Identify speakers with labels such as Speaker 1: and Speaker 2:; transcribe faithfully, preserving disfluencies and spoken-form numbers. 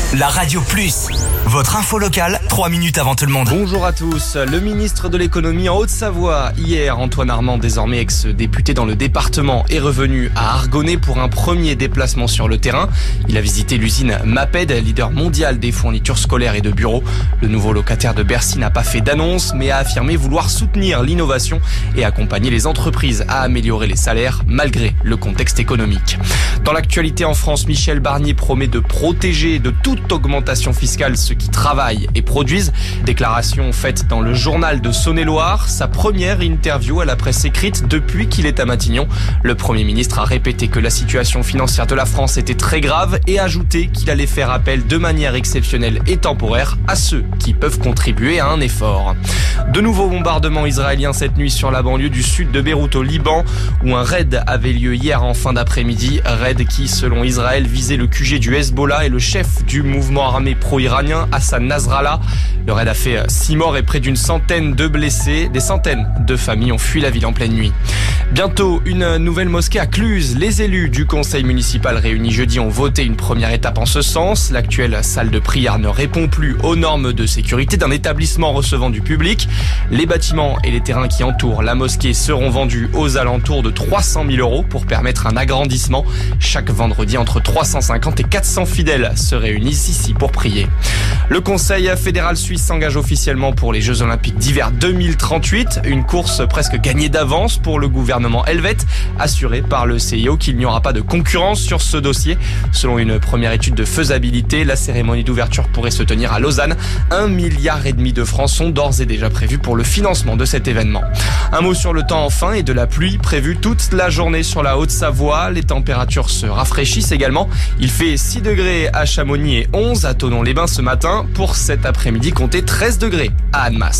Speaker 1: La Radio Plus, votre info locale, trois minutes avant tout le monde.
Speaker 2: Bonjour à tous. Le ministre de l'économie en Haute-Savoie, hier, Antoine Armand, désormais ex-député dans le département, est revenu à Argonay pour un premier déplacement sur le terrain. Il a visité l'usine Maped, leader mondial des fournitures scolaires et de bureaux. Le nouveau locataire de Bercy n'a pas fait d'annonce, mais a affirmé vouloir soutenir l'innovation et accompagner les entreprises à améliorer les salaires, malgré le contexte économique. Dans l'actualité en France, Michel Barnier promet de protéger de toute augmentation fiscale ceux qui travaillent et produisent. Déclaration faite dans le journal de Saône-et-Loire, sa première interview à la presse écrite depuis qu'il est à Matignon. Le Premier ministre a répété que la situation financière de la France était très grave et a ajouté qu'il allait faire appel de manière exceptionnelle et temporaire à ceux qui peuvent contribuer à un effort. De nouveaux bombardements israéliens cette nuit sur la banlieue du sud de Beyrouth au Liban, où un raid avait lieu hier en fin d'après-midi. Raid qui, selon Israël, visait le Q G du Hezbollah et le chef du mouvement armé pro-iranien, Hassan Nasrallah. Le raid a fait six morts et près d'une centaine de blessés. Des centaines de familles ont fui la ville en pleine nuit. Bientôt, une nouvelle mosquée à Cluses. Les élus du conseil municipal réunis jeudi ont voté une première étape en ce sens. L'actuelle salle de prière ne répond plus aux normes de sécurité d'un établissement recevant du public. Les bâtiments et les terrains qui entourent la mosquée seront vendus aux alentours de trois cent mille euros pour permettre un agrandissement. Chaque vendredi, entre trois cent cinquante et quatre cents fidèles se réunissent ici pour prier. Le Conseil fédéral suisse s'engage officiellement pour les Jeux Olympiques d'hiver deux mille trente-huit. Une course presque gagnée d'avance pour le gouvernement helvète, assuré par le C I O qu'il n'y aura pas de concurrence sur ce dossier. Selon une première étude de faisabilité, la cérémonie d'ouverture pourrait se tenir à Lausanne. Un milliard et demi de francs sont d'ores et déjà prévus pour le financement de cet événement. Un mot sur le temps enfin et de la pluie prévue toute la journée sur la Haute-Savoie. Les températures se rafraîchissent également. Il fait six degrés à Chamonix et onze à Thonon-les-Bains ce matin. Pour cet après-midi, comptez treize degrés à Annemasse.